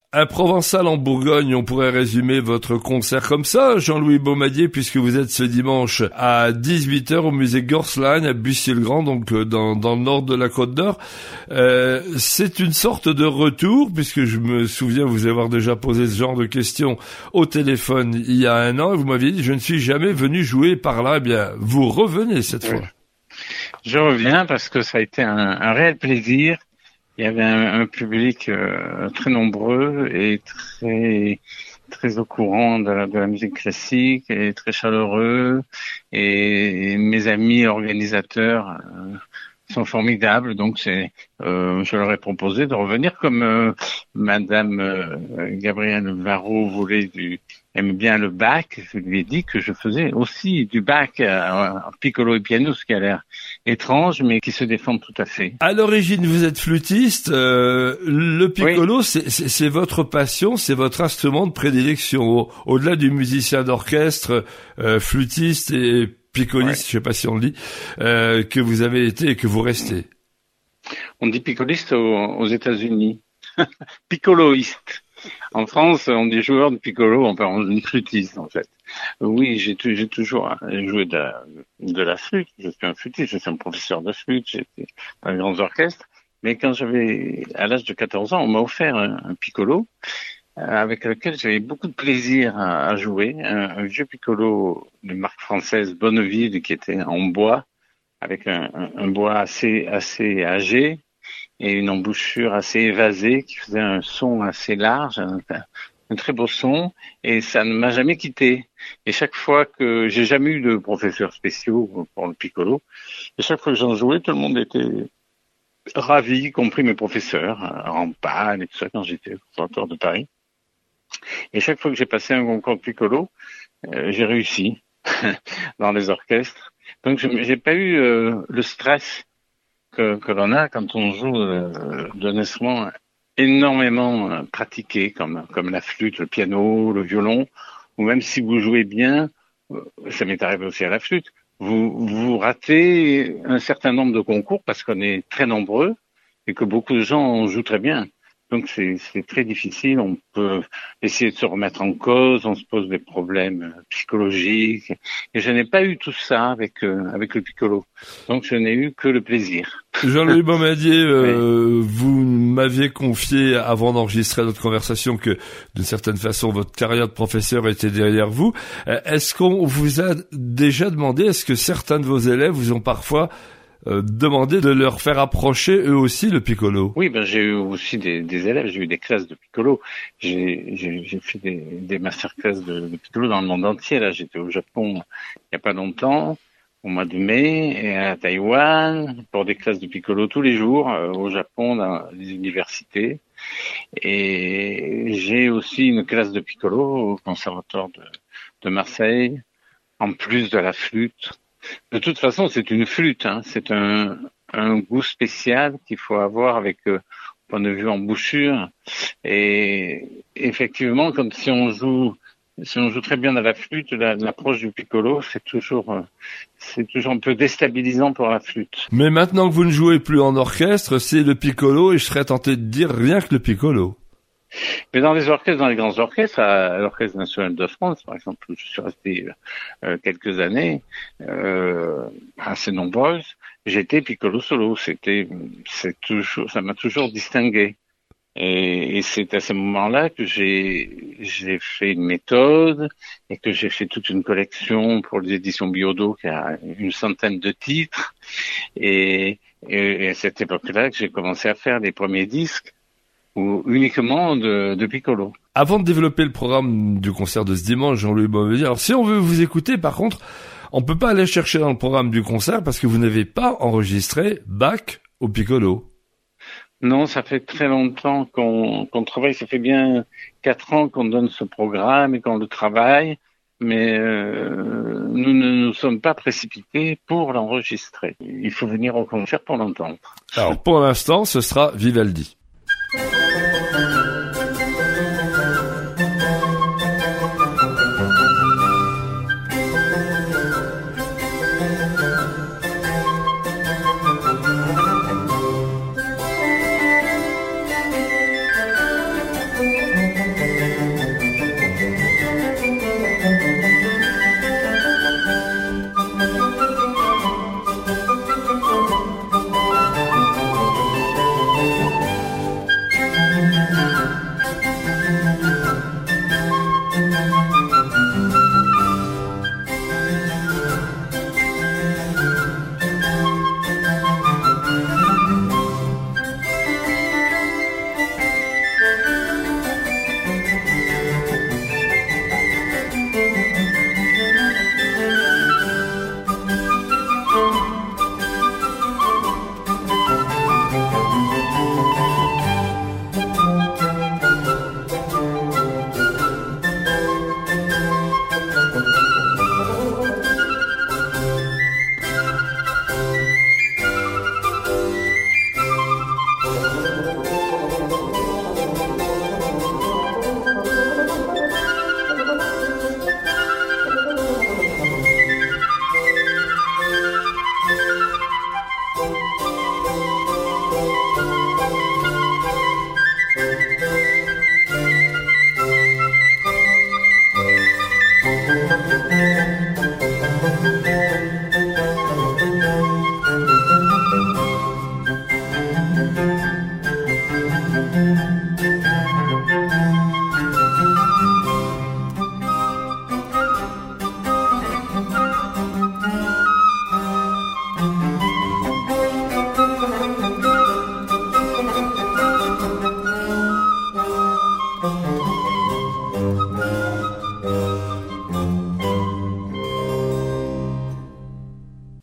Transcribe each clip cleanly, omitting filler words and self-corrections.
Un Provençal en Bourgogne, on pourrait résumer votre concert comme ça, Jean-Louis Baumadier, puisque vous êtes ce dimanche à 18h au musée Gorselagne à Bussy-le-Grand, donc dans le nord de la Côte d'Or. C'est une sorte de retour, puisque je me souviens vous avoir déjà posé ce genre de questions au téléphone il y a 1 an, et vous m'aviez dit « je ne suis jamais venu jouer par là ». Eh bien, vous revenez cette fois. Je reviens parce que ça a été un réel plaisir. Il y avait un public très nombreux et très au courant de la musique classique et très chaleureux. Et mes amis organisateurs sont formidables. Donc je leur ai proposé de revenir comme Madame Gabrielle Varro aime bien le Bach. Je lui ai dit que je faisais aussi du Bach en piccolo et piano, ce qui a l'air étrange, mais qui se défend tout à fait. À l'origine, vous êtes flûtiste. Le piccolo, oui. C'est votre passion, c'est votre instrument de prédilection. Au-delà du musicien d'orchestre, flûtiste et piccoliste, je sais pas si on le dit, que vous avez été et que vous restez. On dit piccoliste aux États-Unis. Piccoloiste. En France, on dit joueur de piccolo, on dit flûtiste en fait. Oui, j'ai toujours joué de la flûte. Je suis un flûtiste, je suis un professeur de flûte, j'ai été dans les grands orchestres. Mais quand à l'âge de 14 ans, on m'a offert un piccolo avec lequel j'avais beaucoup de plaisir à jouer. Un vieux piccolo de marque française Bonneville qui était en bois, avec un bois assez âgé et une embouchure assez évasée qui faisait un son assez large, un très beau son, et ça ne m'a jamais quitté. Et chaque fois que j'ai jamais eu de professeurs spéciaux pour le piccolo, et chaque fois que j'en jouais, tout le monde était ravi, y compris mes professeurs, en panne et tout ça, quand j'étais au conservatoire de Paris. Et chaque fois que j'ai passé un concours de piccolo, j'ai réussi dans les orchestres. Donc j'ai pas eu le stress que l'on a quand on joue d'un instrument énormément pratiqué comme la flûte, le piano, le violon, ou même si vous jouez bien, ça m'est arrivé aussi à la flûte, vous ratez un certain nombre de concours parce qu'on est très nombreux et que beaucoup de gens jouent très bien. Donc c'est très difficile, on peut essayer de se remettre en cause, on se pose des problèmes psychologiques. Et je n'ai pas eu tout ça avec le piccolo. Donc je n'ai eu que le plaisir. Jean-Louis Baumadier, oui. Vous m'aviez confié avant d'enregistrer notre conversation que d'une certaine façon votre carrière de professeur était derrière vous. Est-ce qu'on vous a déjà demandé, est-ce que certains de vos élèves vous ont parfois demander de leur faire approcher eux aussi le piccolo? Oui, j'ai eu aussi des élèves, j'ai eu des classes de piccolo. J'ai fait des masterclass de piccolo dans le monde entier. Là, j'étais au Japon il y a pas longtemps, au mois de mai, et à Taïwan pour des classes de piccolo tous les jours au Japon dans les universités. Et j'ai aussi une classe de piccolo au conservatoire de Marseille, en plus de la flûte. De toute façon, c'est une flûte, hein. C'est un goût spécial qu'il faut avoir avec point de vue embouchure. Et effectivement, si on joue très bien à la flûte, l'approche du piccolo, c'est toujours un peu déstabilisant pour la flûte. Mais maintenant que vous ne jouez plus en orchestre, c'est le piccolo, et je serais tenté de dire rien que le piccolo. Mais dans les grands orchestres, à l'Orchestre national de France, par exemple, où je suis resté quelques années, assez nombreuses, j'étais piccolo solo. Ça m'a toujours distingué. Et c'est à ce moment-là que j'ai fait une méthode et que j'ai fait toute une collection pour les éditions Biodo qui a une centaine de titres. Et à cette époque-là que j'ai commencé à faire les premiers disques ou uniquement de piccolo. Avant de développer le programme du concert de ce dimanche, Jean-Louis Baumadier, alors si on veut vous écouter, par contre, on peut pas aller chercher dans le programme du concert parce que vous n'avez pas enregistré Bach au piccolo. Non, ça fait très longtemps qu'on travaille, ça fait bien 4 ans qu'on donne ce programme et qu'on le travaille, mais nous ne nous sommes pas précipités pour l'enregistrer. Il faut venir au concert pour l'entendre. Alors pour l'instant, ce sera Vivaldi.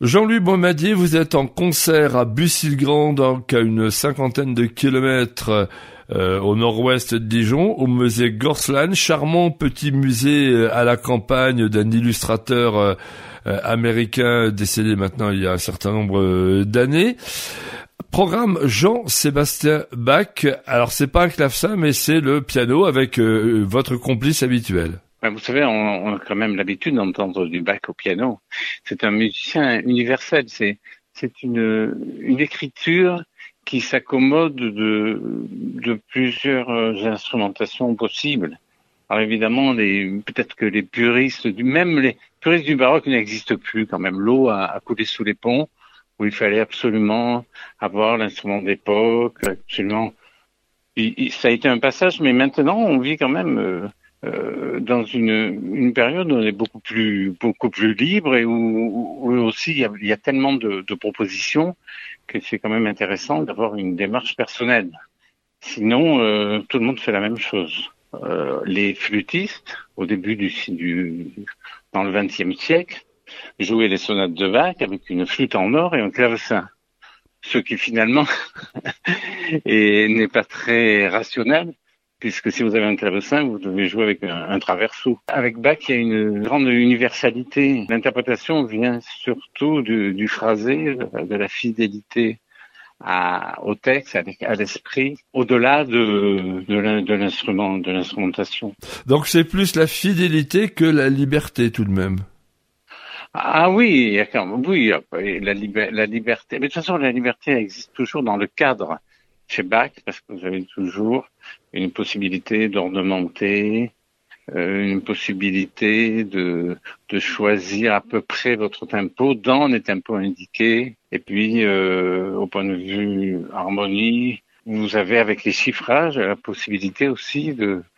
Jean-Louis Baumadier, vous êtes en concert à Bussy-le-Grand, donc à une 50aine de kilomètres au nord-ouest de Dijon, au musée Gorslan, charmant petit musée à la campagne d'un illustrateur américain décédé maintenant il y a un certain nombre d'années. Programme Jean-Sébastien Bach. Alors c'est pas un clavecin, mais c'est le piano avec votre complice habituel. Vous savez, on a quand même l'habitude d'entendre du Bach au piano. C'est un musicien universel. C'est une écriture qui s'accommode de plusieurs instrumentations possibles. Alors évidemment, peut-être que les puristes du baroque n'existent plus quand même. L'eau a coulé sous les ponts, où il fallait absolument avoir l'instrument d'époque, absolument. Ça a été un passage, mais maintenant on vit quand même dans une période où on est beaucoup plus libre et où aussi il y a tellement de propositions que c'est quand même intéressant d'avoir une démarche personnelle. Sinon, tout le monde fait la même chose. Les flûtistes, au début dans le XXe siècle, jouaient les sonates de Bach avec une flûte en or et un clavecin. Ce qui finalement n'est pas très rationnel, puisque si vous avez un clavecin, vous devez jouer avec un traverso. Avec Bach, il y a une grande universalité. L'interprétation vient surtout du phrasé, de la fidélité au texte, à l'esprit, au-delà de l'instrumentation. Donc c'est plus la fidélité que la liberté tout de même. Ah oui, la liberté. Mais de toute façon, la liberté existe toujours dans le cadre chez Bach, parce que vous avez toujours une possibilité d'ornementer, une possibilité de choisir à peu près votre tempo dans les tempos indiqués. Et puis, au point de vue harmonie, vous avez avec les chiffrages la possibilité aussi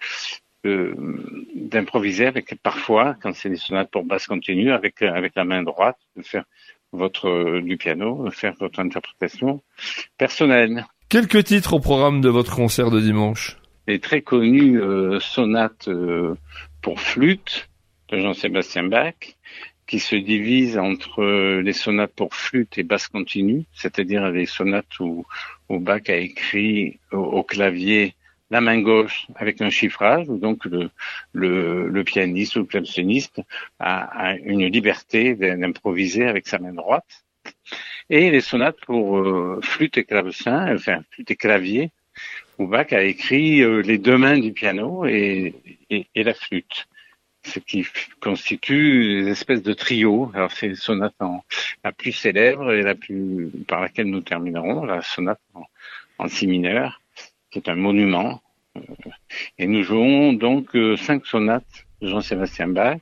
d'improviser avec, parfois, quand c'est des sonates pour basse continue, avec la main droite, de faire du piano, de faire votre interprétation personnelle. Quelques titres au programme de votre concert de dimanche. Les très connues sonates pour flûte de Jean-Sébastien Bach, qui se divisent entre les sonates pour flûte et basse continue, c'est-à-dire les sonates où Bach a écrit au clavier la main gauche avec un chiffrage, où donc le pianiste ou le claveciniste a une liberté d'improviser avec sa main droite. Et les sonates pour flûte et clavecin, enfin flûte et clavier, où Bach a écrit les deux mains du piano et la flûte, ce qui constitue des espèces de trio. Alors c'est les sonates la plus célèbre et par laquelle nous terminerons, la sonate en si mineur, qui est un monument. Et nous jouons donc 5 sonates de Jean-Sébastien Bach.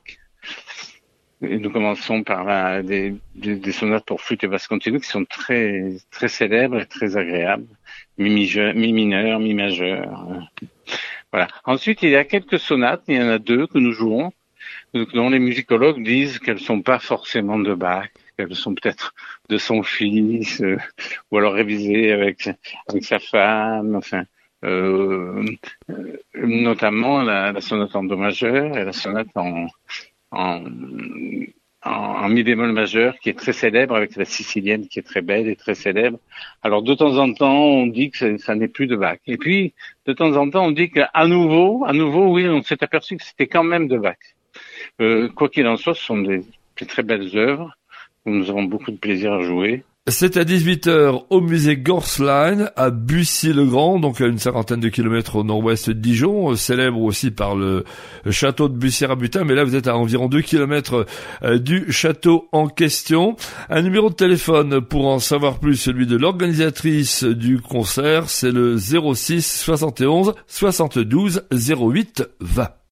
Et nous commençons par des sonates pour flûte et basse continue qui sont très très célèbres et très agréables. Mi mineur, mi majeur. Voilà. Ensuite, il y a quelques sonates, il y en a 2 que nous jouons, dont les musicologues disent qu'elles sont pas forcément de Bach, qu'elles sont peut-être de son fils, ou alors révisées avec sa femme, enfin. Notamment la sonate en do majeur et la sonate en mi bémol majeur, qui est très célèbre, avec la sicilienne qui est très belle et très célèbre. Alors de temps en temps, on dit que ça n'est plus de Bach. Et puis de temps en temps, on dit qu'à nouveau, oui, on s'est aperçu que c'était quand même de Bach. Quoi qu'il en soit, ce sont des très belles œuvres où nous avons beaucoup de plaisir à jouer. C'est à 18h au musée Gorslan à Bussy-le-Grand, donc à une 50aine de kilomètres au nord-ouest de Dijon, célèbre aussi par le château de Bussy-Rabutin, mais là vous êtes à environ 2 kilomètres du château en question. Un numéro de téléphone pour en savoir plus, celui de l'organisatrice du concert, c'est le 06 71 72 08 20.